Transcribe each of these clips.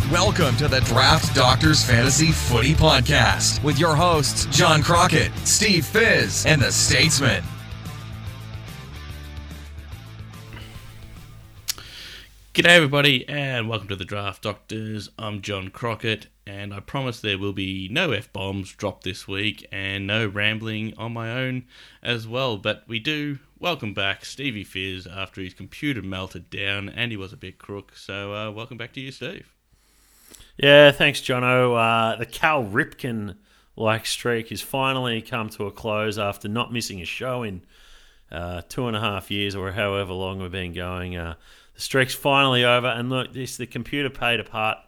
Welcome to the Draft Doctors Fantasy Footy Podcast with your hosts, John Crockett, Steve Fizz, and the Statesman. G'day everybody and welcome to the Draft Doctors. I'm John Crockett and I promise there will be no F-bombs dropped this week and no rambling on my own as well. But we do welcome back Stevie Fizz after his computer melted down and he was a bit crook. So welcome back to you, Steve. Yeah, thanks, Jono. The Cal Ripken-like streak has finally come to a close after not missing a show in 2.5 years or however long we've been going. The streak's finally over, and look, the computer paid a part.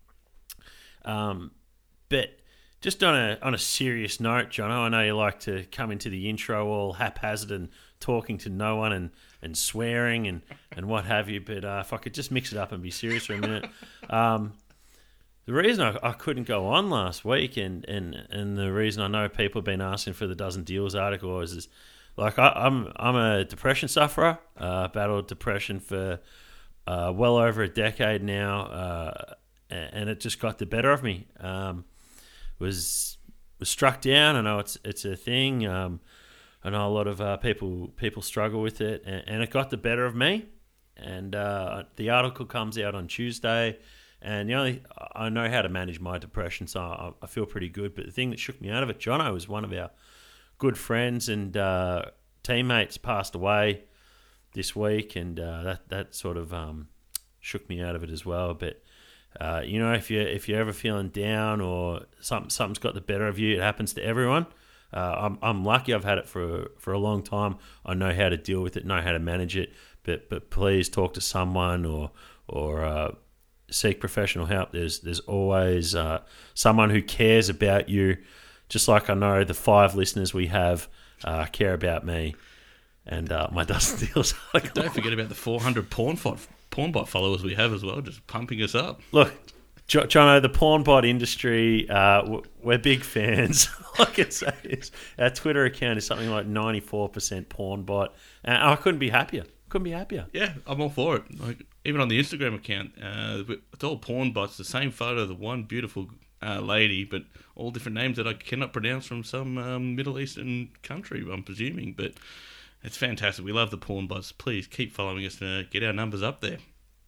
But just on a serious note, Jono, I know you like to come into the intro all haphazard and talking to no one and swearing and what have you, but if I could just mix it up and be serious for a minute. The reason I couldn't go on last week and the reason I know people have been asking for the Dozen Deals article is like I'm a depression sufferer, battled depression for well over a decade now, and it just got the better of me. Was struck down. I know it's a thing. I know a lot of people struggle with it, and it got the better of me. And the article comes out on Tuesday. And I know how to manage my depression, so I feel pretty good. But the thing that shook me out of it, Jono, was one of our good friends and teammates passed away this week, and that sort of shook me out of it as well. But if you're ever feeling down or something's got the better of you, it happens to everyone. I'm lucky. I've had it for a long time. I know how to deal with it, know how to manage it. But please talk to someone or seek professional help. There's always someone who cares about you, just like I know the 5 listeners we have care about me and my Dozen Deals. Don't forget about the 400 pornbot followers we have as well, just pumping us up. Look, Jono, the pornbot industry, we're big fans. All I can say is our Twitter account is something like 94% pornbot, and I couldn't be happier. Yeah, I'm all for it. Like, even on the Instagram account, it's all porn bots. The same photo of the one beautiful lady, but all different names that I cannot pronounce from some Middle Eastern country, I'm presuming. But it's fantastic. We love the porn bots. Please keep following us to get our numbers up there.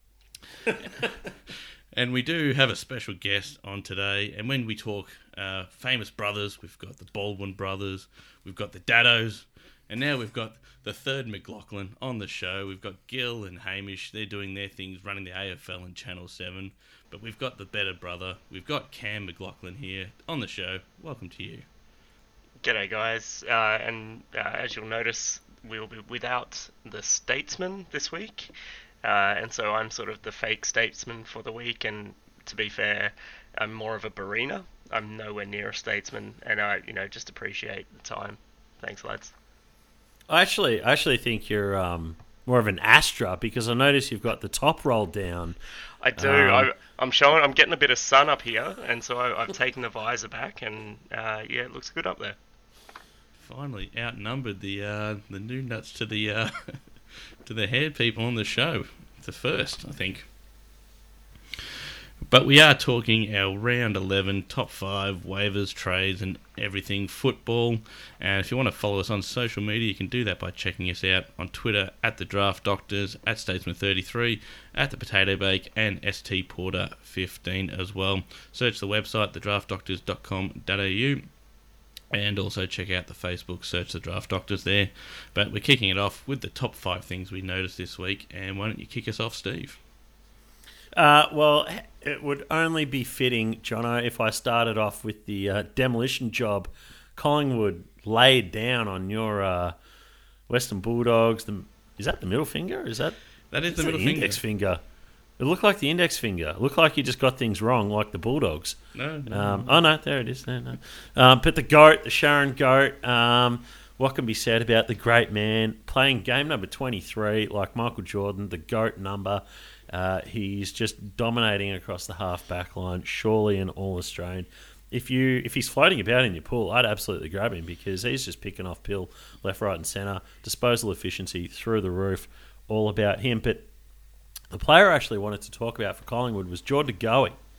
And we do have a special guest on today. And when we talk famous brothers, we've got the Baldwin brothers, we've got the Daddos, and now we've got the third McLaughlin on the show. We've got Gil and Hamish. They're doing their things, running the AFL and Channel 7. But we've got the better brother. We've got Cam McLaughlin here on the show. Welcome to you. G'day, guys. As you'll notice, we'll be without the Statesman this week. And so I'm sort of the fake Statesman for the week. And to be fair, I'm more of a Barina. I'm nowhere near a Statesman. And I, just appreciate the time. Thanks, lads. I actually think you're more of an Astra because I notice you've got the top rolled down. I do. I'm getting a bit of sun up here, and so I've taken the visor back, and it looks good up there. Finally outnumbered the new nuts to the to the hair people on the show. The first, I think. But we are talking our round 11, top 5, waivers, trades, and everything football. And if you want to follow us on social media, you can do that by checking us out on Twitter at The Draft Doctors, at Statesman33, at The Potato Bake, and STPorter15 as well. Search the website, thedraftdoctors.com.au, and also check out the Facebook, search The Draft Doctors there. But we're kicking it off with the top 5 things we noticed this week. And why don't you kick us off, Steve? Well, it would only be fitting, Jono, if I started off with the demolition job Collingwood laid down on your Western Bulldogs. Is that the middle finger? That is the middle finger. Index finger. It looked like the index finger. It looked like you just got things wrong, like the Bulldogs. No. No, there it is. No. But the GOAT, the Sharon GOAT, what can be said about the great man playing game number 23, like Michael Jordan, the GOAT number. He's just dominating across the half-back line, surely an All-Australian. If he's floating about in your pool, I'd absolutely grab him because he's just picking off pill left, right and centre. Disposal efficiency through the roof, all about him. But the player I actually wanted to talk about for Collingwood was Jordan De Goey.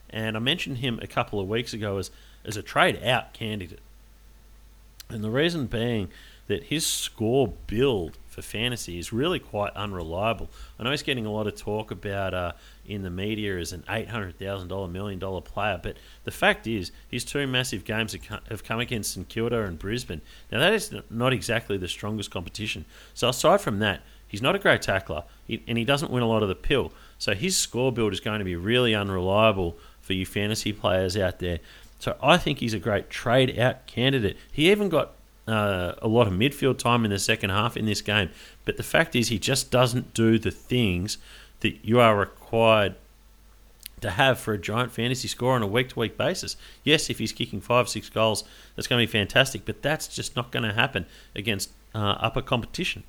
And I mentioned him a couple of weeks ago as a trade-out candidate. And the reason being that his score build for fantasy is really quite unreliable. I know he's getting a lot of talk about in the media as an $800,000, $1 million player, but the fact is his two massive games have come against St Kilda and Brisbane. Now, that is not exactly the strongest competition. So aside from that, he's not a great tackler, and he doesn't win a lot of the pill. So his score build is going to be really unreliable for you fantasy players out there. So I think he's a great trade-out candidate. He even got a lot of midfield time in the second half in this game. But the fact is he just doesn't do the things that you are required to have for a giant fantasy score on a week-to-week basis. Yes, if he's kicking 5-6 goals, that's going to be fantastic, but that's just not going to happen against upper competition.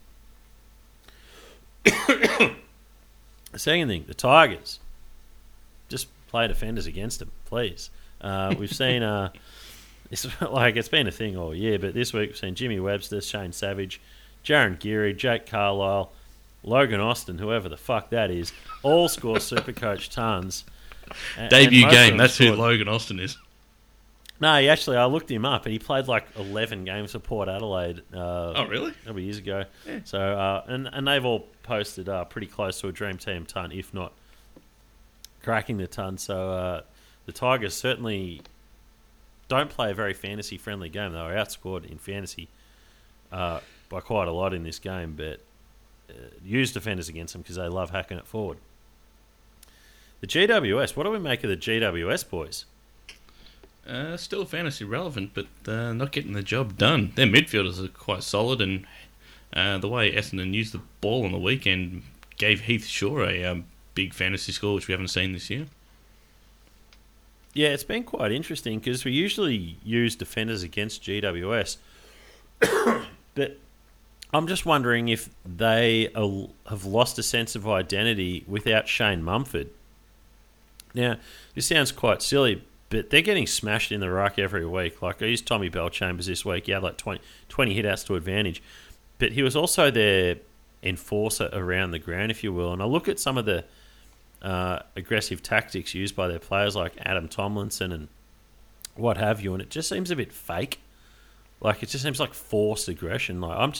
The second thing, the Tigers. Just play defenders against them, please. We've seen... it's been a thing all year, but this week we've seen Jimmy Webster, Shane Savage, Jaron Geary, Jake Carlisle, Logan Austin, whoever the fuck that is, all score Supercoach tons. Debut game, that's who Logan Austin is. No, I looked him up, and he played like 11 games for Port Adelaide. Oh, really? A couple of years ago. Yeah. So, and they've all posted pretty close to a Dream Team ton, if not cracking the ton. So the Tigers certainly don't play a very fantasy-friendly game. They were outscored in fantasy by quite a lot in this game, but use defenders against them because they love hacking it forward. The GWS, what do we make of the GWS boys? Still fantasy relevant, but not getting the job done. Their midfielders are quite solid, and the way Essendon used the ball on the weekend gave Heath Shaw a big fantasy score, which we haven't seen this year. Yeah, it's been quite interesting because we usually use defenders against GWS, but I'm just wondering if they have lost a sense of identity without Shane Mumford. Now, this sounds quite silly, but they're getting smashed in the ruck every week. Like, I used Tommy Bellchambers this week. He had like 20 hit-outs to advantage. But he was also their enforcer around the ground, if you will. And I look at some of the aggressive tactics used by their players like Adam Tomlinson and what have you, and it just seems a bit fake. Like, it just seems like forced aggression. Like,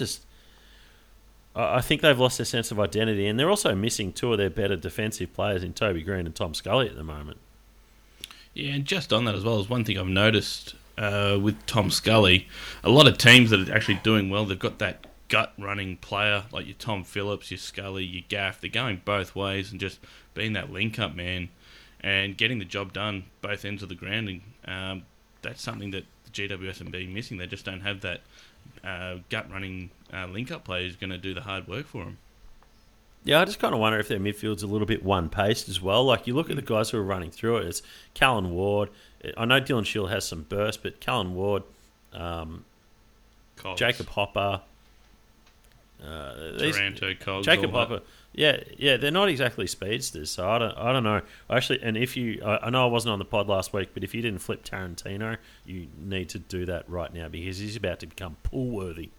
I think they've lost their sense of identity, and they're also missing two of their better defensive players in Toby Green and Tom Scully at the moment. Yeah, and just on that as well, is one thing I've noticed with Tom Scully, a lot of teams that are actually doing well, they've got that gut-running player, like your Tom Phillips, your Scully, your Gaff. They're going both ways and just being that link-up man and getting the job done both ends of the ground. And that's something that the GWS have been missing. They just don't have that gut-running link-up player who's going to do the hard work for them. Yeah, I just kind of wonder if their midfield's a little bit one-paced as well. Like, you look at the guys who are running through it. It's Callan Ward. I know Dylan Shield has some burst, but Callan Ward, Jacob Hopper, Taranto, Cogs, Jacob Hopper. Yeah, they're not exactly speedsters, so I don't know. Actually, and if you, I know I wasn't on the pod last week, but if you didn't flip Tarantino, you need to do that right now because he's about to become pool-worthy.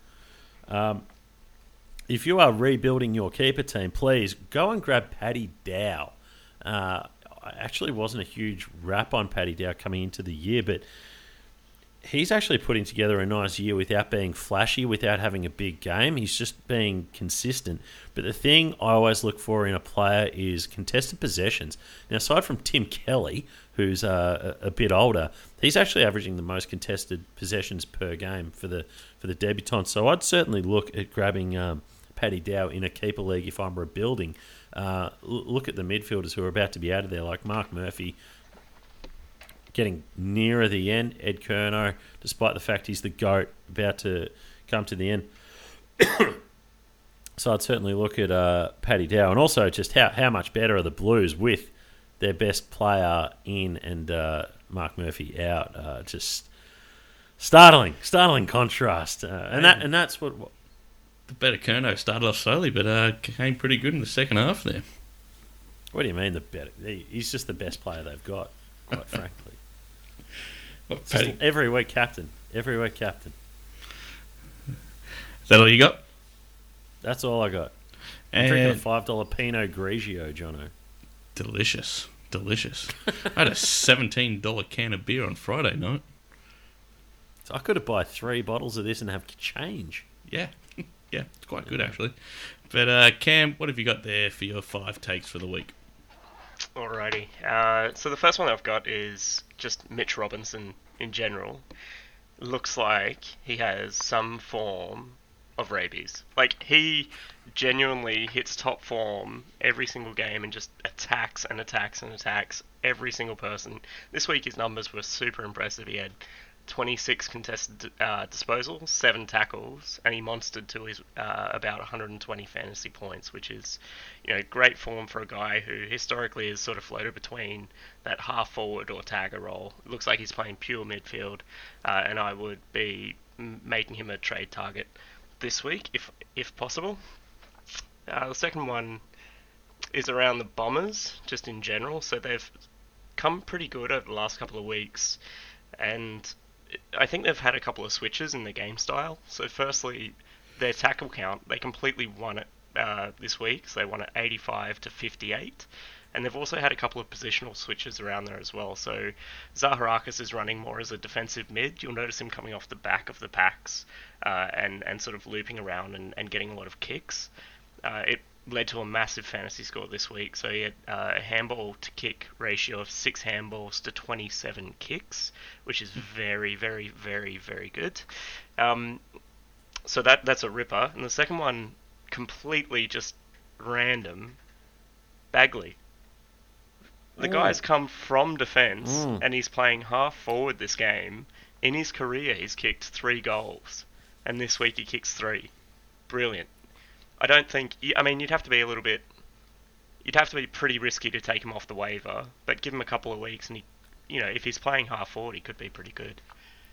If you are rebuilding your keeper team, please go and grab Paddy Dow. I actually wasn't a huge rap on Paddy Dow coming into the year, but he's actually putting together a nice year without being flashy, without having a big game. He's just being consistent. But the thing I always look for in a player is contested possessions. Now, aside from Tim Kelly, who's a bit older, he's actually averaging the most contested possessions per game for the debutants. So I'd certainly look at grabbing Paddy Dow in a keeper league if I'm rebuilding. Look at the midfielders who are about to be out of there, like Mark Murphy, getting nearer the end. Ed Curnow, despite the fact he's the GOAT, about to come to the end. So I'd certainly look at Paddy Dow. And also just how much better are the Blues with their best player in and Mark Murphy out. Just startling contrast. And that's what... The better Curnow started off slowly, but came pretty good in the second half there. What do you mean the better? He's just the best player they've got, quite frankly. Every week captain. Is that all you got? That's all I got. I'm drinking a $5 Pinot Grigio, Jono. Delicious. delicious. I had a $17 can of beer on Friday night. So I could have bought 3 bottles of this and have change. Yeah. Yeah, it's quite good, actually. But, Cam, what have you got there for your 5 takes for the week? Alrighty. So the first one I've got is just Mitch Robinson in general. Looks like he has some form of rabies. Like, he genuinely hits top form every single game and just attacks and attacks and attacks every single person. This week his numbers were super impressive. He had 26 contested disposals, 7 tackles, and he monstered to his about 120 fantasy points, which is, great form for a guy who historically has sort of floated between that half forward or tagger role. It looks like he's playing pure midfield, and I would be making him a trade target this week if possible. The second one is around the Bombers, just in general. So they've come pretty good over the last couple of weeks, and I think they've had a couple of switches in their game style. So firstly, their tackle count, they completely won it this week. So they won it 85 to 58. And they've also had a couple of positional switches around there as well. So Zaharakis is running more as a defensive mid. You'll notice him coming off the back of the packs and sort of looping around and getting a lot of kicks. It led to a massive fantasy score this week. So he had a handball to kick ratio of 6 handballs to 27 kicks, which is very, very, very, very good. So that's a ripper. And the second one, completely just random, Bagley. The guy's come from defence and he's playing half forward this game. In his career, he's kicked 3 goals, and this week he kicks 3. Brilliant. I don't think... you'd have to be pretty risky to take him off the waiver, but give him a couple of weeks and if he's playing half forward, he could be pretty good.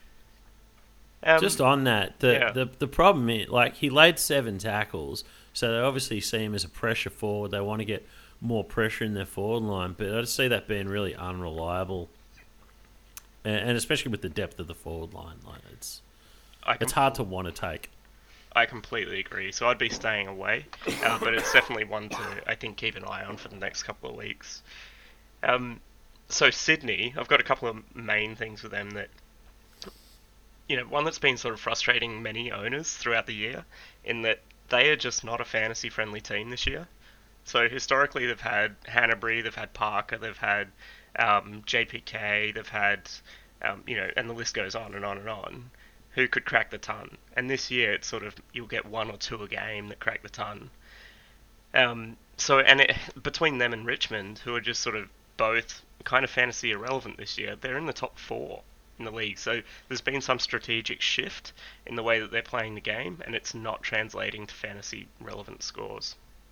Just on that, the problem is, he laid 7 tackles, so they obviously see him as a pressure forward. They want to get more pressure in their forward line, but I just see that being really unreliable, and especially with the depth of the forward line, it's hard to want to take. I completely agree. So I'd be staying away, but it's definitely one to, I think, keep an eye on for the next couple of weeks. So Sydney, I've got a couple of main things with them that, one that's been sort of frustrating many owners throughout the year, in that they are just not a fantasy-friendly team this year. So historically, they've had Hanbury, they've had Parker, they've had JPK, they've had, and the list goes on and on and on, who could crack the ton. And this year, it's sort of, you'll get 1 or 2 a game that crack the ton. Between them and Richmond, who are just sort of both kind of fantasy irrelevant this year, they're in the top 4 in the league. So there's been some strategic shift in the way that they're playing the game, and it's not translating to fantasy relevant scores.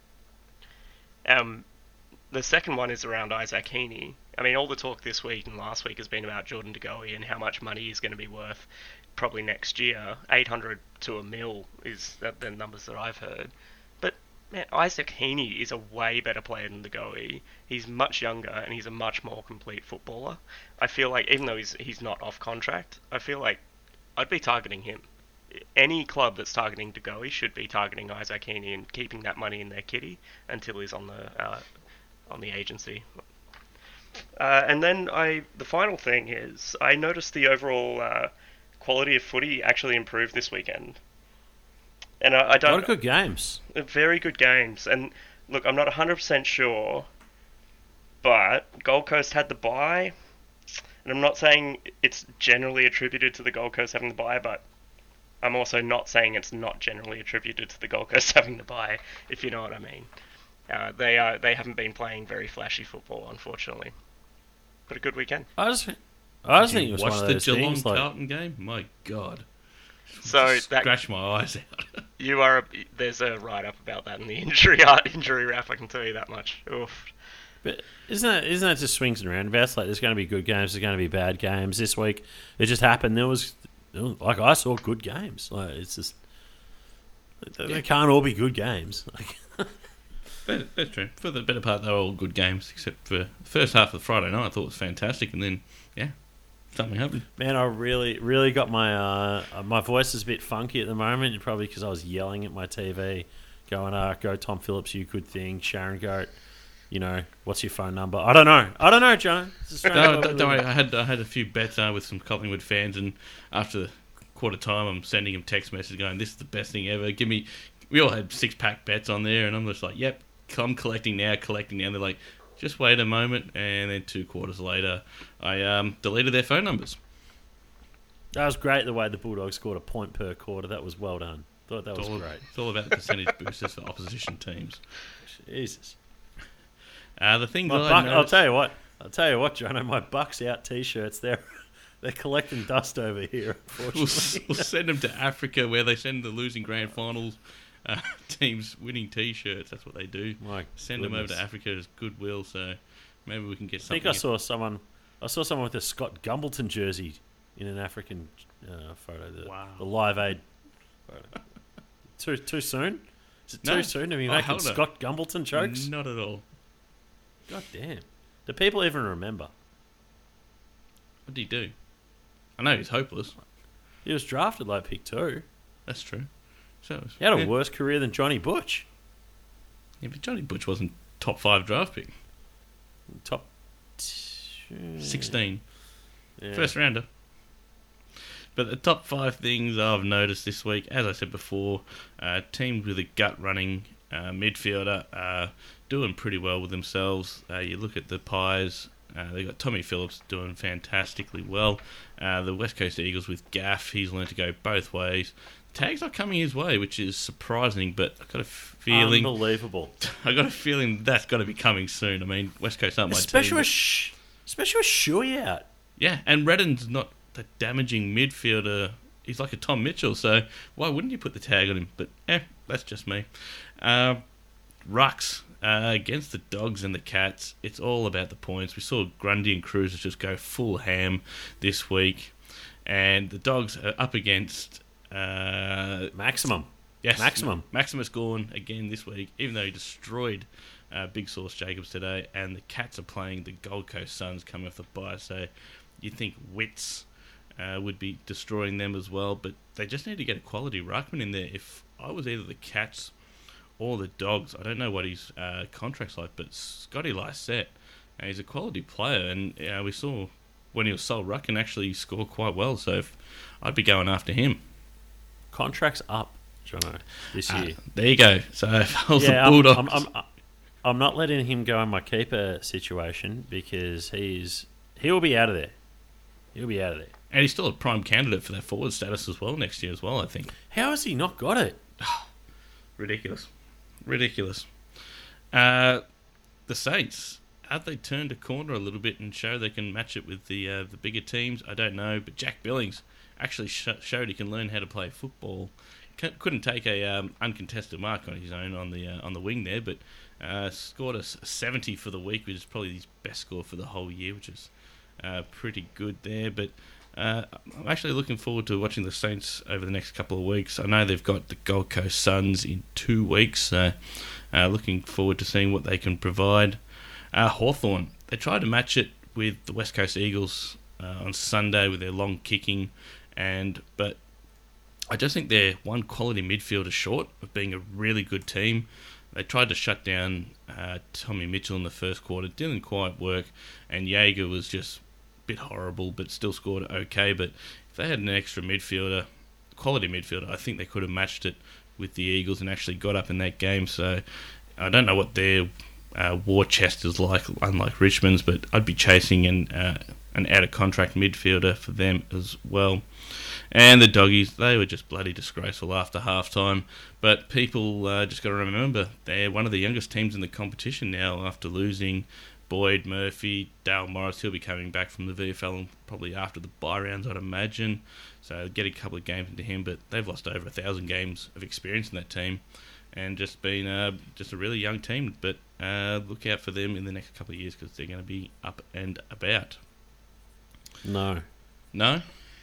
The second one is around Isaac Heaney. All the talk this week and last week has been about Jordan De Goey and how much money he's going to be worth probably next year. 800 to $1 million is the numbers that I've heard. But man, Isaac Heaney is a way better player than De Goey. He's much younger and he's a much more complete footballer. I feel like, even though he's not off contract, I feel like I'd be targeting him. Any club that's targeting De Goey should be targeting Isaac Heaney and keeping that money in their kitty until he's on the agency. And then the final thing is, I noticed the overall quality of footy actually improved this weekend. And I don't... A lot of good games. Very good games. And look, I'm not 100% sure, but Gold Coast had the bye. And I'm not saying it's generally attributed to the Gold Coast having the bye, but I'm also not saying it's not generally attributed to the Gold Coast having the bye, if you know what I mean. They haven't been playing very flashy football, unfortunately. But a good weekend. I just think it was one of those Geelong things. Carlton game? My God. So Scratch my eyes out. There's a write-up about that in the injury wrap, I can tell you that much. Oof. But isn't that just swings and roundabouts? There's going to be good games, there's going to be bad games. This week, it just happened. I saw good games. It's just they can't all be good games. That's true. For the better part, they were all good games, except for the first half of the Friday night. I thought it was fantastic, and then something happened. Man, I really got my voice is a bit funky at the moment, probably because I was yelling at my TV, going, "Go Tom Phillips, you good thing, Sharon Goat." what's your phone number? I don't know, John. No, don't worry. I had a few bets with some Collingwood fans, and after the quarter time, I'm sending them text messages going, "This is the best thing ever. Give me." We all had 6-pack bets on there, and I'm just like, "Yep, I'm collecting now." They're like, "Just wait a moment," and then 2 quarters later, I deleted their phone numbers. That was great. The way the Bulldogs scored a point per quarter. That was well done. Thought that was great. It's all about the percentage boosters for opposition teams. Jesus. The thing that I'll tell you what, Jono, my Bucks out T-shirts, they're collecting dust over here, unfortunately. We'll send them to Africa, where they send the losing grand finals teams winning T-shirts. That's what they do. Send them over to Africa as goodwill, so maybe we can get something. I think I saw someone with a Scott Gumbleton jersey in an African photo. The Live Aid photo. Too soon? Is it too soon to be making Scott Gumbleton jokes? Not at all. God damn. Do people even remember? What did he do? I know he's hopeless. He was drafted like pick 2. That's true. So he had a worse career than Johnny Butch. Yeah, but Johnny Butch wasn't top 5 draft pick. Top 16. Yeah. First rounder. But the top 5 things I've noticed this week, as I said before, teams with a gut-running midfielder are doing pretty well with themselves. You look at the Pies, they got Tommy Phillips doing fantastically well. The West Coast Eagles with Gaff, he's learned to go both ways. Tag's not coming his way, which is surprising, but I've got a feeling... Unbelievable. I've got a feeling that's got to be coming soon. I mean, West Coast aren't my team. Especially with Shuey out. Yeah, and Redden's not the damaging midfielder. He's like a Tom Mitchell, so why wouldn't you put the tag on him? But, that's just me. Rucks, against the Dogs and the Cats, it's all about the points. We saw Grundy and Cruisers just go full ham this week. And the Dogs are up against... Maximum. Yes, Maximus Gawn again this week, even though he destroyed Big Sauce Jacobs today. And the Cats are playing the Gold Coast Suns coming off the bye, so you'd think Wits would be destroying them as well. But they just need to get a quality ruckman in there. If I was either the Cats or the Dogs, I don't know what his contract's like, but Scotty Lysette, he's a quality player, and we saw when he was sold, ruck can actually score quite well, so I'd be going after him. Contract's up, Jono, this year. There you go. So if I was the Bulldogs... I'm not letting him go in my keeper situation because he'll be out of there. He'll be out of there. And he's still a prime candidate for that forward status as well next year as well, I think. How has he not got it? Ridiculous. The Saints, have they turned a corner a little bit and show they can match it with the bigger teams? I don't know, but Jack Billings actually showed he can learn how to play football. Couldn't take a uncontested mark on his own on the wing there, but scored a 70 for the week, which is probably his best score for the whole year, which is pretty good there. But I'm actually looking forward to watching the Saints over the next couple of weeks. I know they've got the Gold Coast Suns in 2 weeks, so looking forward to seeing what they can provide. Hawthorn, they tried to match it with the West Coast Eagles on Sunday with their long kicking, but I just think they're one quality midfielder short of being a really good team. They tried to shut down Tommy Mitchell in the first quarter. Didn't quite work, and Jaeger was just a bit horrible, but still scored okay. But if they had an extra midfielder, quality midfielder, I think they could have matched it with the Eagles and actually got up in that game. So I don't know what their war chest is like, unlike Richmond's, but I'd be chasing an out-of-contract midfielder for them as well. And the Doggies, they were just bloody disgraceful after halftime. But people just got to remember, they're one of the youngest teams in the competition now after losing Boyd, Murphy, Dale Morris. He'll be coming back from the VFL probably after the bye rounds, I'd imagine. So get a couple of games into him, but they've lost over 1,000 games of experience in that team and just been just a really young team. But look out for them in the next couple of years because they're going to be up and about. No? No.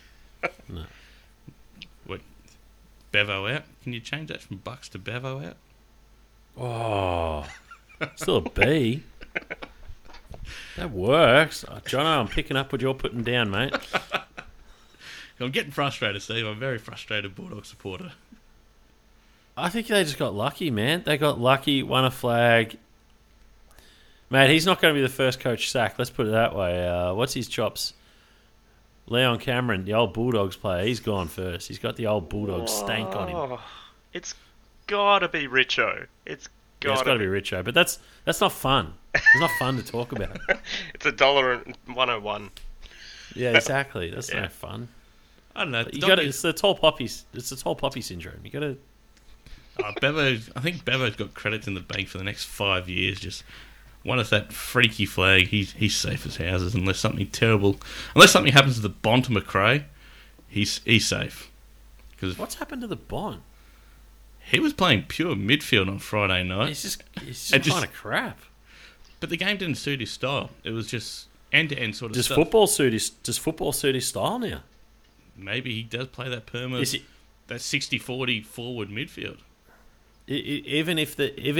What? Bevo out? Can you change that from Bucks to Bevo out? Oh, still a B. That works. Jono, I'm picking up what you're putting down, mate. I'm getting frustrated, Steve. I'm a very frustrated Bulldog supporter. I think they just got lucky, man. They got lucky, won a flag. Mate, he's not going to be the first coach sacked. Let's put it that way. What's his chops? Leon Cameron, the old Bulldogs player, he's gone first. He's got the old Bulldogs stank on him. Oh, it's gotta be Richo. It's Yeah, it's got to be Richo, but that's not fun. It's not fun to talk about. It's $1.101. Yeah, exactly. That's Yeah. no fun. I don't know. You got It's the tall poppy. It's the tall poppy syndrome. You got to. I think Bevo's got credits in the bank for the next 5 years. Just one of that freaky flag. He's safe as houses unless something happens to the Bond to McRae. He's safe. Because What's happened to the Bond? he was playing pure midfield on Friday night. He's just It just- kind of crap. But the game didn't suit his style. It was just end-to-end sort of Does stuff. football suit his style now? Maybe he does play that perma, Is it, that 60-40 forward midfield. even if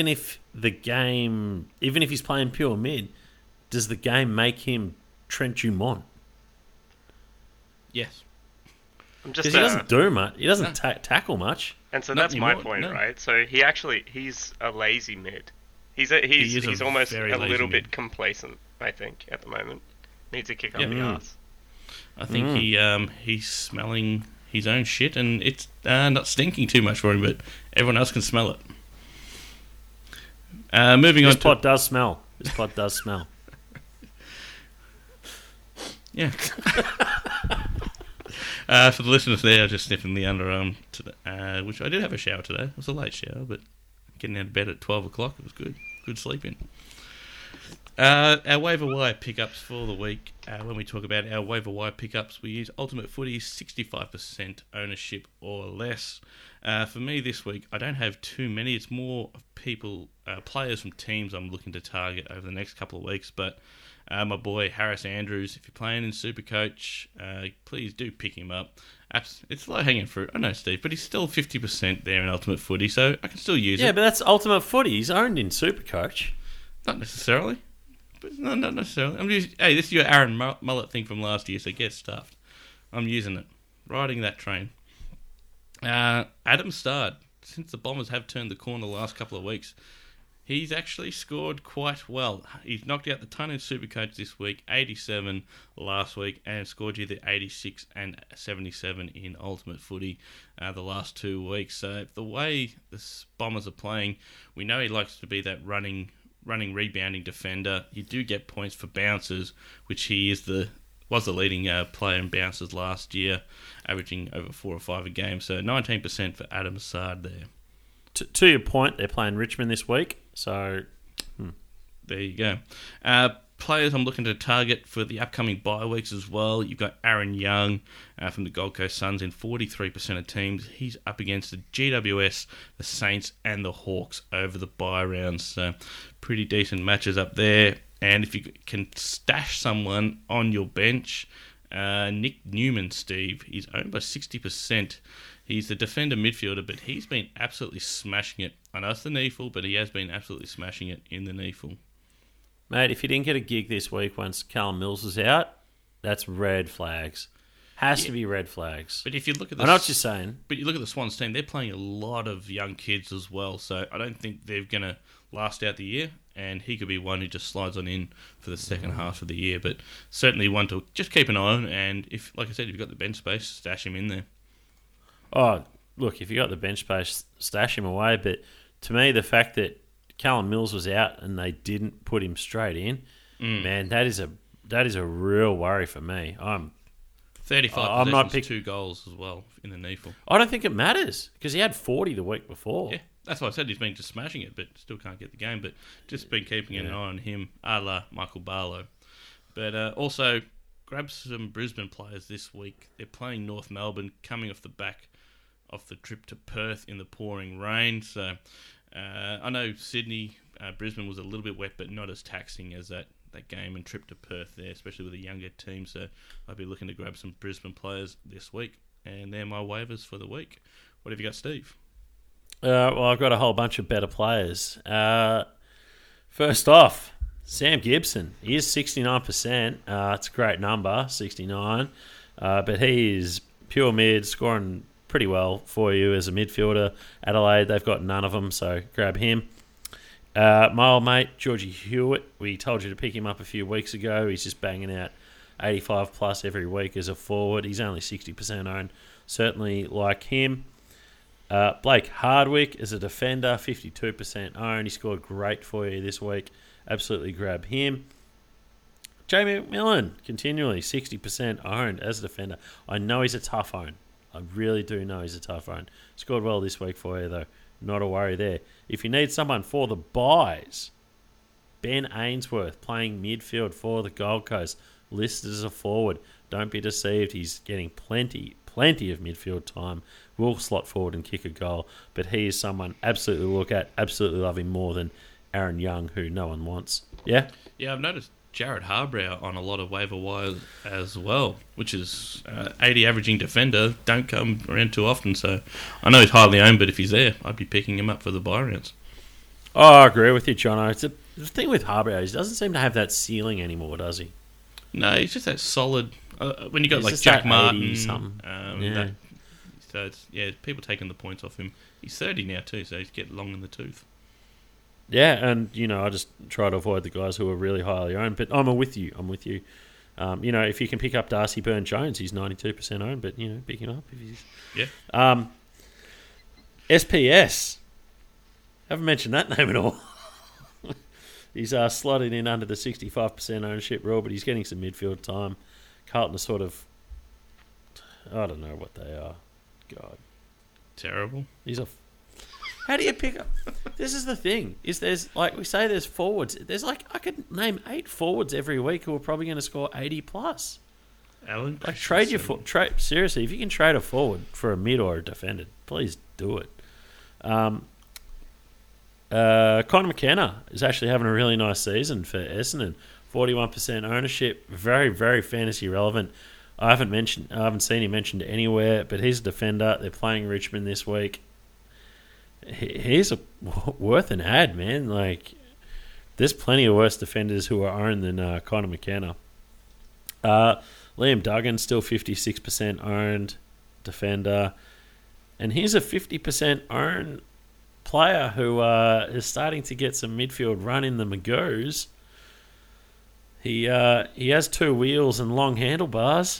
he's playing pure mid, does the game make him Trent Dumont? Yes. I'm Because just he doesn't do much. He doesn't tackle much. and so Not that's my anymore, point, no. right? So he's a lazy mid. He is a He's almost very a lazy little mid. bit complacent, I think, at the moment. Needs a kick up Yeah. the arse. I think he's smelling his own shit, and it's not stinking too much for him, but everyone else can smell it. Moving This on pot does smell. This pot does smell. Yeah. For the listeners there, just sniffing the underarm, which I did have a shower today. It was a late shower, but getting out of bed at 12 o'clock, it was good. Good sleeping. Our waiver wire pickups for the week. When we talk about our waiver wire pickups, we use Ultimate Footy 65% ownership or less. For me this week, I don't have too many. It's more people, players from teams I'm looking to target over the next couple of weeks. But my boy Harris Andrews, if you're playing in Supercoach, please do pick him up. It's low hanging fruit. I know, Steve, but he's still 50% there in Ultimate Footy, so I can still use it. Yeah, but that's Ultimate Footy. He's owned in Supercoach. Not necessarily. But no, not necessarily. Hey, this is your Aaron Mullet thing from last year, so get stuffed. I'm using it. Riding that train. Adam Stard. Since the Bombers have turned the corner the last couple of weeks, he's actually scored quite well. He's knocked out the ton in Supercoach this week, 87 last week, and scored you the 86 and 77 in Ultimate Footy the last 2 weeks. So the way the Bombers are playing, we know he likes to be that running, rebounding defender. You do get points for bounces, which he was the leading player in bounces last year, averaging over 4 or 5 a game. So 19% for Adam Sard there. To your point, they're playing Richmond this week, so There you go. Players I'm looking to target for the upcoming bye weeks as well. You've got Aaron Young from the Gold Coast Suns in 43% of teams. He's up against the GWS, the Saints, and the Hawks over the bye rounds. So pretty decent matches up there. And if you can stash someone on your bench, Nick Newman, Steve, he's owned by 60%. He's the defender midfielder, but he's been absolutely smashing it. I know it's the NEAFL, but he has been absolutely smashing it in the NEAFL. mate, if you didn't get a gig this week once Callum Mills was out, that's red flags. Has to be red flags. But if you look at I know what you're saying. But you look at the Swans team, they're playing a lot of young kids as well, so I don't think they're going to last out the year, and he could be one who just slides on in for the second half of the year, but certainly one to just keep an eye on, and if, like I said, if you've got the bench space, stash him in there. Oh, look, if you got the bench space, stash him away, but to me, the fact that Callum Mills was out and they didn't put him straight in, man, that is a real worry for me. 35 I'm not possessions, 2 goals as well in the NEAFL. I don't think it matters because he had 40 the week before. Yeah, that's why I said he's been just smashing it, but still can't get the game. But just been keeping an eye on him, a la Michael Barlow. But also, grab some Brisbane players this week. They're playing North Melbourne, coming off the back of the trip to Perth in the pouring rain. So I know Sydney, Brisbane was a little bit wet, but not as taxing as that game and trip to Perth there, especially with a younger team. So I'll be looking to grab some Brisbane players this week. And they're my waivers for the week. What have you got, Steve? Well, I've got a whole bunch of better players. First off, Sam Gibson. He is 69%. It's a great number, 69. But he is pure mid, scoring pretty well for you as a midfielder. Adelaide, they've got none of them, so grab him. My old mate, Georgie Hewitt, we told you to pick him up a few weeks ago. He's just banging out 85 plus every week as a forward. He's only 60% owned. Certainly like him. Blake Hardwick is a defender, 52% owned. He scored great for you this week. Absolutely grab him. Jamie McMillan, continually 60% owned as a defender. I know he's a tough own. I really do know he's a tough own. Scored well this week for you, though. Not a worry there. If you need someone for the buys, Ben Ainsworth playing midfield for the Gold Coast, listed as a forward. Don't be deceived. He's getting plenty of midfield time. Will slot forward and kick a goal. But he is someone absolutely look at, absolutely love him more than Aaron Young, who no one wants. Yeah? Yeah, I've noticed Jared Harbrow on a lot of waiver wires as well, which is 80 averaging defender. Don't come around too often, so I know he's highly owned, but if he's there, I'd be picking him up for the buy rounds. Oh, I agree with you, Jono. The thing with Harbrow is he doesn't seem to have that ceiling anymore, does he? No, he's just that solid. When you got He's like just Jack that Martin, 80-something. yeah. So it's, people taking the points off him. He's 30 now too, so he's getting long in the tooth. Yeah, and, I just try to avoid the guys who are really highly owned. But I'm with you. If you can pick up Darcy Byrne-Jones, he's 92% owned, but, pick him up if he's... Yeah. SPS. Haven't mentioned that name at all. He's slotted in under the 65% ownership rule, but he's getting some midfield time. Carlton are sort of... I don't know what they are. God. Terrible. How do you pick up? This is the thing. We say there's forwards. There's I could name 8 forwards every week who are probably going to score 80 plus. Alan, seriously, if you can trade a forward for a mid or a defender, please do it. Connor McKenna is actually having a really nice season for Essendon. 41% ownership, very, very fantasy relevant. I haven't seen him mentioned anywhere, but he's a defender. They're playing Richmond this week. He's worth an ad, man. There's plenty of worse defenders who are owned than Connor McKenna. Liam Duggan, still 56% owned defender. And he's a 50% owned player who is starting to get some midfield run in the Magoos. He has 2 wheels and long handlebars.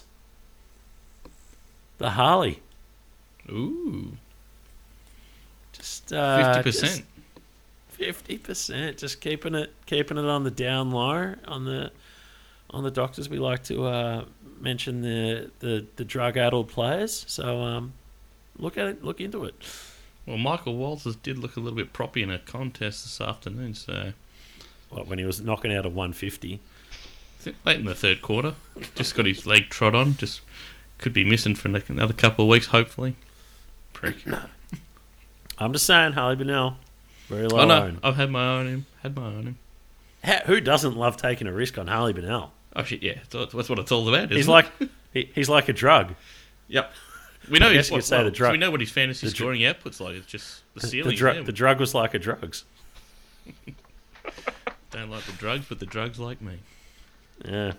The Harley. Ooh. Just 50%. 50%. Just keeping it on the down low. On the doctors, we like to mention the drug-addled players. So look into it. Well, Michael Walters did look a little bit proppy in a contest this afternoon. So, when he was knocking out a 150. I think late in the third quarter, just got his leg trod on. Just could be missing for another couple of weeks, hopefully. Prick. I'm just saying, Harley Bennell, very low own. I've had my eye on him. Who doesn't love taking a risk on Harley Bennell? Oh shit, yeah, that's what it's all about. He's like a drug. Yep. We know. The drug. We know what his fantasy scoring output's like. It's just the ceiling. The drug was like a drugs. Don't like the drugs, but the drugs like me. Yeah.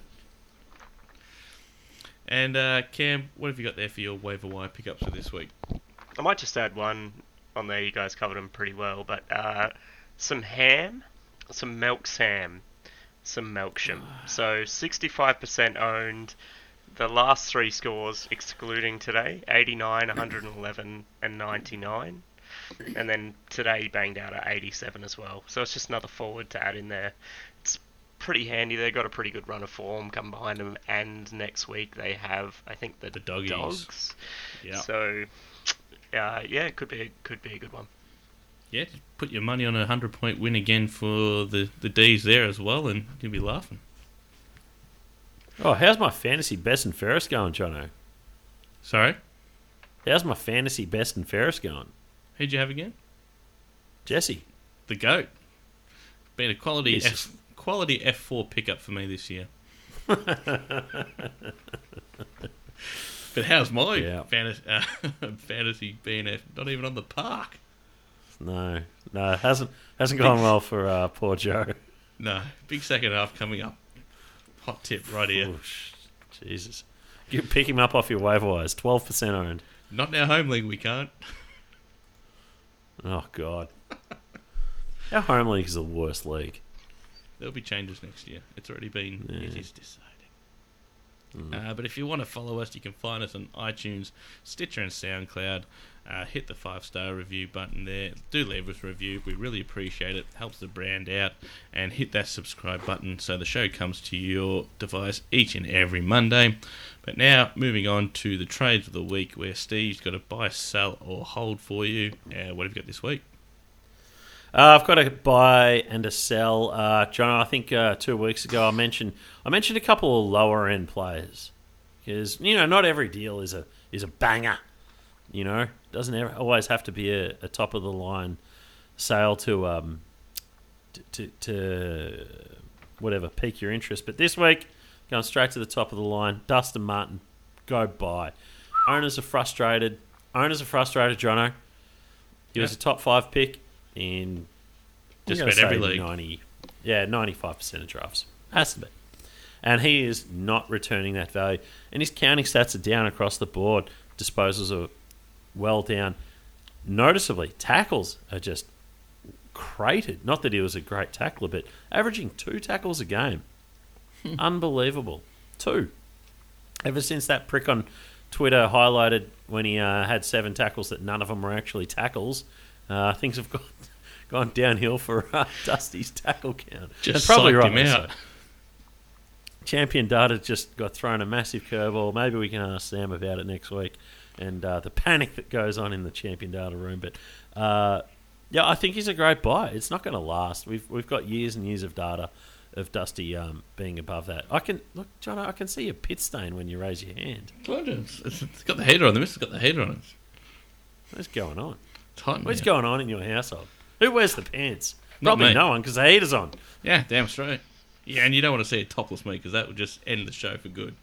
And Cam, what have you got there for your waiver wire pickups for this week? I might just add one on there. You guys covered them pretty well, but some ham, some milk Sam, some Melksham. So 65% owned. The last 3 scores, excluding today, 89, 111, and 99. And then today he banged out at 87 as well. So it's just another forward to add in there. It's pretty handy. They've got a pretty good run of form come behind them. And next week they have, I think, the doggies. Dogs. Yeah. So, it could be a good one. Yeah, just put your money on a 100-point win again for the D's there as well, and you'll be laughing. Oh, how's my fantasy best and fairest going, Jono? Sorry? How's my fantasy best and fairest going? Who'd you have again? Jesse. The GOAT. Been a quality F4 pickup for me this year. But how's my fantasy BNF? Not even on the park. No, it hasn't gone well for poor Joe. No, big second half coming up. Hot tip right here. Oh, Jesus. You pick him up off your waiver wires. 12% owned. Not in our home league, we can't. Oh, God. Our home league is the worst league. There'll be changes next year. It's already been. Yeah. It is decided. But if you want to follow us, you can find us on iTunes, Stitcher, and SoundCloud. Hit the 5-star review button there. Do leave us a review. We really appreciate it. Helps the brand out. And hit that subscribe button so the show comes to your device each and every Monday. But now, moving on to the trades of the week, where Steve's got a buy, sell, or hold for you. What have you got this week? I've got a buy and a sell, John. I think 2 weeks ago I mentioned a couple of lower end players because not every deal is a banger. Doesn't always have to be a top of the line sale to whatever pique your interest. But this week, going straight to the top of the line, Dustin Martin, go buy. Owners are frustrated, Jono. He was a top 5 pick in just about every league. 95% of drafts. Has to be. And he is not returning that value. And his counting stats are down across the board. Disposals are well down. Noticeably, tackles are just cratered. Not that he was a great tackler, but averaging 2 tackles a game. Unbelievable. 2. Ever since that prick on Twitter highlighted when he had 7 tackles that none of them were actually tackles, things have gone downhill for Dusty's tackle count. Just probably psyched right him out. So. Champion Data just got thrown a massive curveball. Maybe we can ask Sam about it next week and the panic that goes on in the Champion Data room. But I think he's a great buy. It's not going to last. We've got years and years of data of Dusty being above that. John, I can see a pit stain when you raise your hand. It's got the heater on. The missus got the heater on it. What's going on? It's hot in What's here. going on in your household? Who wears the pants? Not Probably me. no one because the heater's on. Yeah, damn straight. Yeah, and you don't want to see a topless me because that would just end the show for good.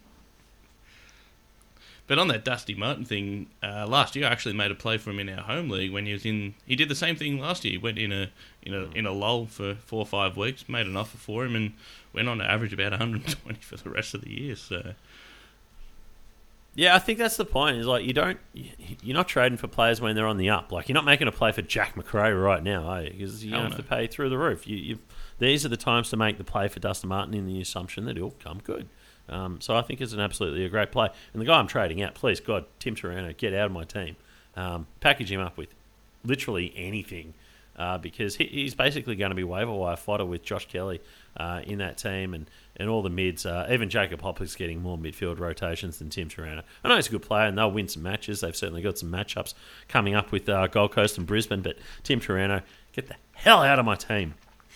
But on that Dusty Martin thing, last year I actually made a play for him in our home league when he was in. He did the same thing last year. He went in a lull for 4 or 5 weeks, made an offer for him, and went on to average about 120 for the rest of the year. So yeah, I think that's the point. Is like you're not trading for players when they're on the up. Like you're not making a play for Jack McRae right now, are you? Because you have to pay through the roof. These are the times to make the play for Dustin Martin in the assumption that he'll come good. So I think it's absolutely a great play. And the guy I'm trading out, please God, Tim Taranto, get out of my team. Package him up with literally anything because he's basically going to be waiver wire fodder with Josh Kelly in that team and all the mids. Even Jacob Hopper's getting more midfield rotations than Tim Taranto. I know he's a good player and they'll win some matches. They've certainly got some matchups coming up with Gold Coast and Brisbane, but Tim Taranto, get the hell out of my team.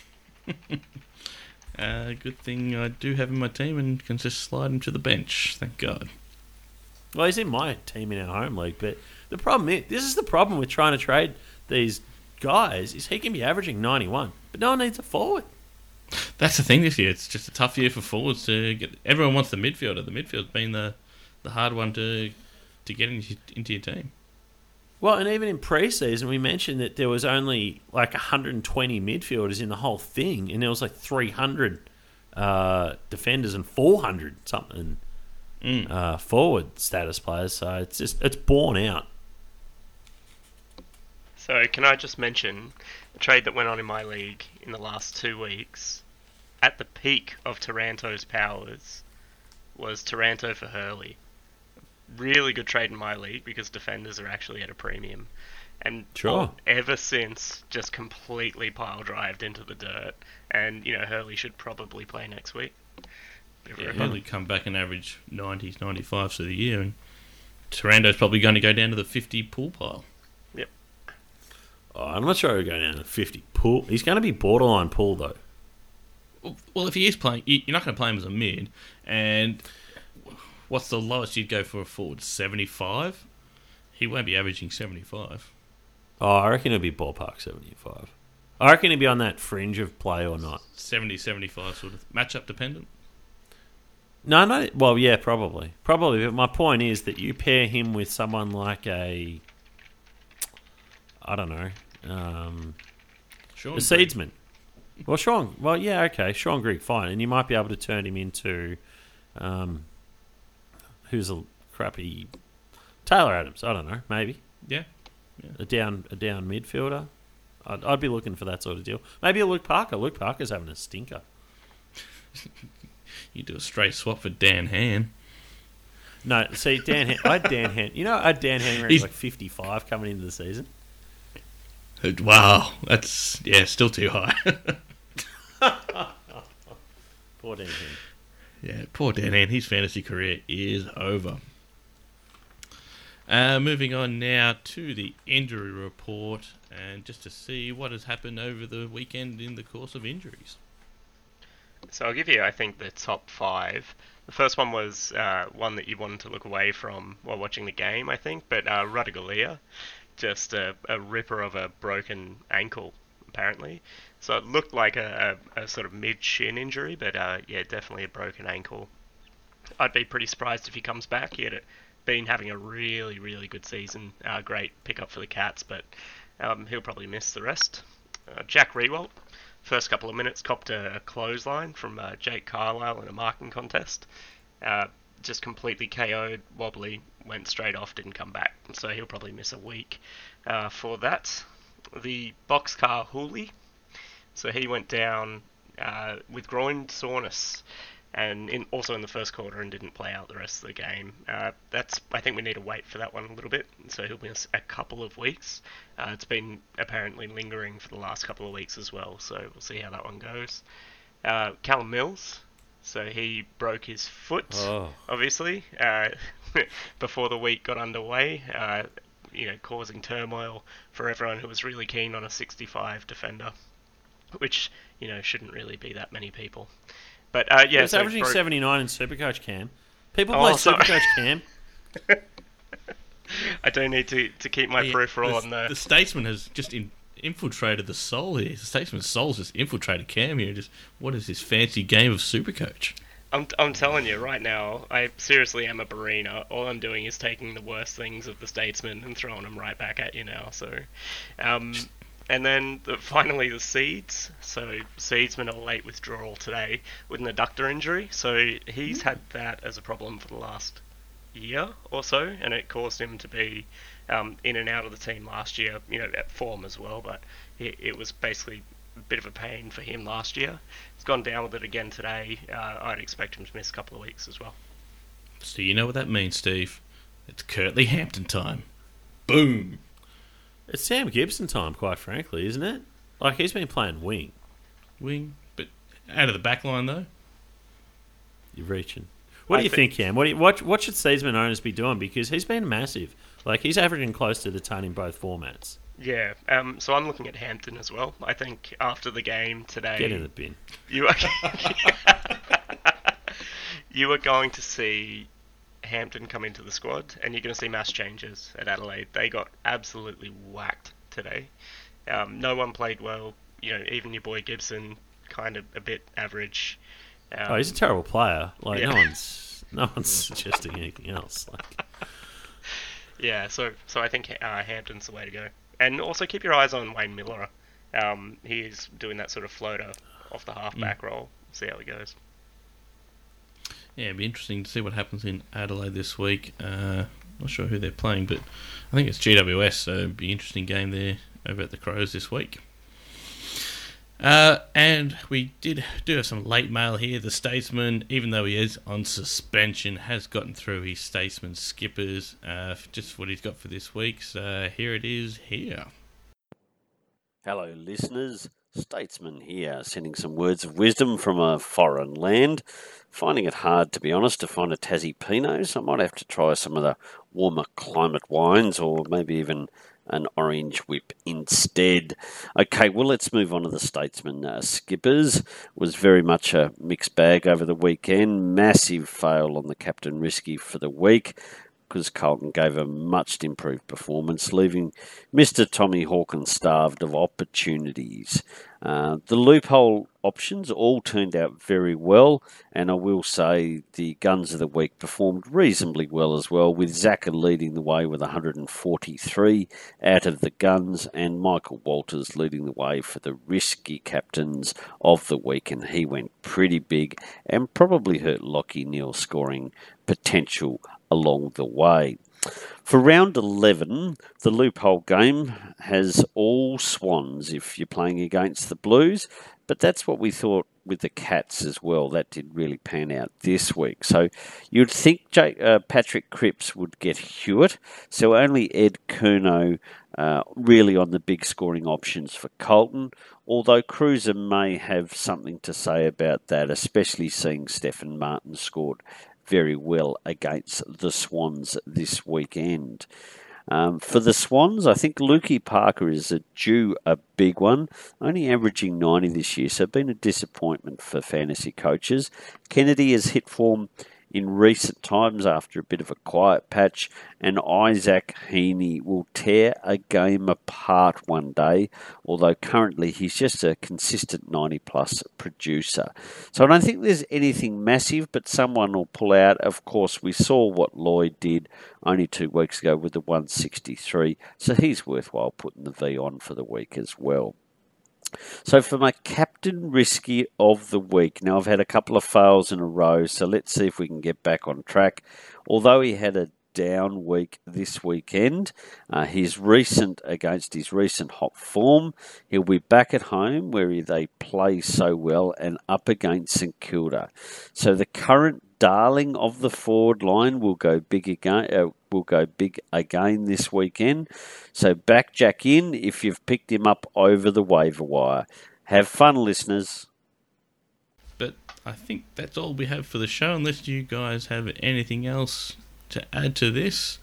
good thing I do have him in my team and can just slide him to the bench. Thank God. Well, he's in my team in our home league, but the problem is, this is the problem with trying to trade these guys, is he can be averaging 91, but no one needs a forward. That's the thing this year. It's just a tough year for forwards to get. Everyone wants the midfielder. The midfield's been the hard one to get into your team. Well, and even in pre-season, we mentioned that there was only like 120 midfielders in the whole thing, and there was like 300 defenders and 400 something forward status players. So it's borne out. So can I just mention a trade that went on in my league in the last 2 weeks? At the peak of Taranto's powers was Taranto for Hurley. Really good trade in my league because defenders are actually at a premium. And Sure. ever since, just completely pile-drived into the dirt. And, Hurley should probably play next week. Yeah, Hurley come back and average 90s, 95s for the year, and Taranto's probably going to go down to the 50 pool pile. Yep. Oh, I'm not sure he'll go down to 50 pool. He's going to be borderline pool, though. Well, if he is playing, you're not going to play him as a mid, and what's the lowest you'd go for a forward? 75? He won't be averaging 75. Oh, I reckon he'll be ballpark 75. I reckon he'll be on that fringe of play or not. 70, 75 sort of matchup dependent. No. Well, yeah, probably. But my point is that you pair him with someone like a, I don't know, Sean a Seedsman. Well, Sean. Well, yeah, okay, Sean Grigg, fine, and you might be able to turn him into, who's a crappy Taylor Adams. I don't know, maybe Yeah. a down midfielder. I'd be looking for that sort of deal. Maybe a Luke Parker. Luke Parker's having a stinker. You do a straight swap for Dan Hand. No, see, I had Dan Hand. You know, I had Dan Hand around like 55 coming into the season. Wow, that's still too high. Poor Dan Hand. Yeah, poor Dan Hand. His fantasy career is over. Moving on now to the injury report, and just to see what has happened over the weekend in the course of injuries. So I'll give you, I think, the top 5. The first one was one that you wanted to look away from while watching the game, I think, but Radigalia, just a ripper of a broken ankle, apparently. So it looked like a sort of mid-shin injury, but definitely a broken ankle. I'd be pretty surprised if he comes back. He had been having a really, really good season. Great pickup for the Cats, but he'll probably miss the rest. Jack Riewoldt, first couple of minutes, copped a clothesline from Jake Carlisle in a marking contest. Just completely KO'd, wobbly, went straight off, didn't come back. So he'll probably miss a week for that. The Boxcar Hooley, so he went down with groin soreness, and also in the first quarter, and didn't play out the rest of the game. I think we need to wait for that one a little bit, so he'll miss a couple of weeks. It's been apparently lingering for the last couple of weeks as well, so we'll see how that one goes. Callum Mills, so he broke his foot, obviously, before the week got underway, causing turmoil for everyone who was really keen on a 65 defender, which, shouldn't really be that many people. But he was averaging 79 in Supercoach Cam. People play Supercoach Cam. I do need to keep my peripheral on there. The Statesman has just infiltrated the soul here. The Statesman's soul's just infiltrated Cam here. Just what is this fancy game of Supercoach? I'm telling you right now, I seriously am a Barina. All I'm doing is taking the worst things of the Statesman and throwing them right back at you now. So, and then finally the Seeds. So Seedsman a late withdrawal today with an adductor injury. So he's had that as a problem for the last year or so, and it caused him to be in and out of the team last year. At form as well, but it was basically a bit of a pain for him last year. He's gone down with it again today. I'd expect him to miss a couple of weeks as well. So you know what that means, Steve? It's Curtly Hampton time. Boom. It's Sam Gibson time, quite frankly, isn't it? Like, he's been playing wing, but out of the back line though. You're reaching. What do you think, Cam? What should Seedsman owners be doing? Because he's been massive. Like, he's averaging close to the ton in both formats. Yeah, so I'm looking at Hampton as well. I think after the game today... Get in the bin. You are going to see Hampton come into the squad, and you're going to see mass changes at Adelaide. They got absolutely whacked today. No one played well. Even your boy Gibson, kind of a bit average. He's a terrible player. Like, yeah. no one's suggesting anything else. Like... Yeah, so I think Hampton's the way to go. And also keep your eyes on Wayne Miller. He is doing that sort of floater off the half-back role. See how he goes. Yeah, it'd be interesting to see what happens in Adelaide this week. Not sure who they're playing, but I think it's GWS, so it'd be an interesting game there over at the Crows this week. And we did do have some late mail here. The Statesman, even though he is on suspension, has gotten through his Statesman skippers, just what he's got for this week. So here it is here. Hello, listeners. Statesman here, sending some words of wisdom from a foreign land. Finding it hard, to be honest, to find a Tassie Pinot, so I might have to try some of the warmer climate wines, or maybe even an orange whip instead. Okay, well, let's move on to the Statesman. Skippers was very much a mixed bag over the weekend. Massive fail on the captain risky for the week, because Carlton gave a much improved performance, leaving Mr. Tommy Hawkins starved of opportunities. The loophole options all turned out very well, and I will say the guns of the week performed reasonably well as well, with Zaka leading the way with 143 out of the guns, and Michael Walters leading the way for the risky captains of the week, and he went pretty big and probably hurt Lockie Neal scoring potential along the way. For round 11, the loophole game has all Swans if you're playing against the Blues, but that's what we thought with the Cats as well. That did really pan out this week. So you'd think Patrick Cripps would get Hewitt, so only Ed Curnow really on the big scoring options for Colton, although Cruiser may have something to say about that, especially seeing Stephen Martin scored very well against the Swans this weekend. For the Swans, I think Lukey Parker is due a big one, only averaging 90 this year, so been a disappointment for fantasy coaches. Kennedy has hit form in recent times after a bit of a quiet patch, and Isaac Heaney will tear a game apart one day, although currently he's just a consistent 90-plus producer. So I don't think there's anything massive, but someone will pull out. Of course, we saw what Lloyd did only 2 weeks ago with the 163, so he's worthwhile putting the V on for the week as well. So for my captain risky of the week, now I've had a couple of fails in a row, so let's see if we can get back on track. Although he had a down week this weekend, against his recent hot form, he'll be back at home where they play so well and up against St Kilda. So the current darling of the forward line will go big again this weekend. So back Jack in if you've picked him up over the waiver wire. Have fun, listeners. But I think that's all we have for the show, unless you guys have anything else to add to this.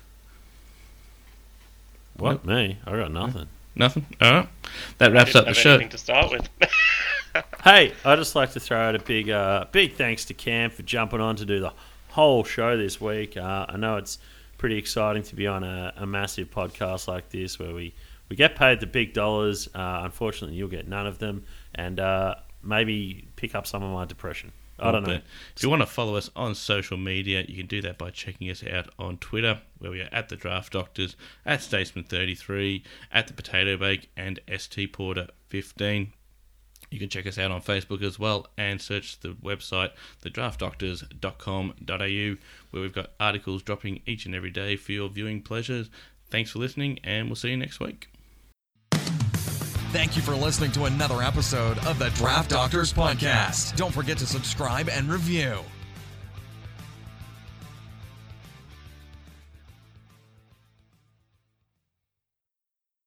What, me? I got nothing. Nothing? All right. That wraps up the show. Anything to start with. Hey, I'd just like to throw out a big thanks to Cam for jumping on to do the whole show this week. I know it's pretty exciting to be on a massive podcast like this where we get paid the big dollars. Unfortunately, you'll get none of them, and maybe pick up some of my depression. I don't know. If you want to follow us on social media, you can do that by checking us out on Twitter, where we are at The Draft Doctors, at Statesman33, at The Potato Bake, and ST Porter 15. You can check us out on Facebook as well and search the website thedraftdoctors.com.au, where we've got articles dropping each and every day for your viewing pleasures. Thanks for listening, and we'll see you next week. Thank you for listening to another episode of the Draft Doctors Podcast. Don't forget to subscribe and review.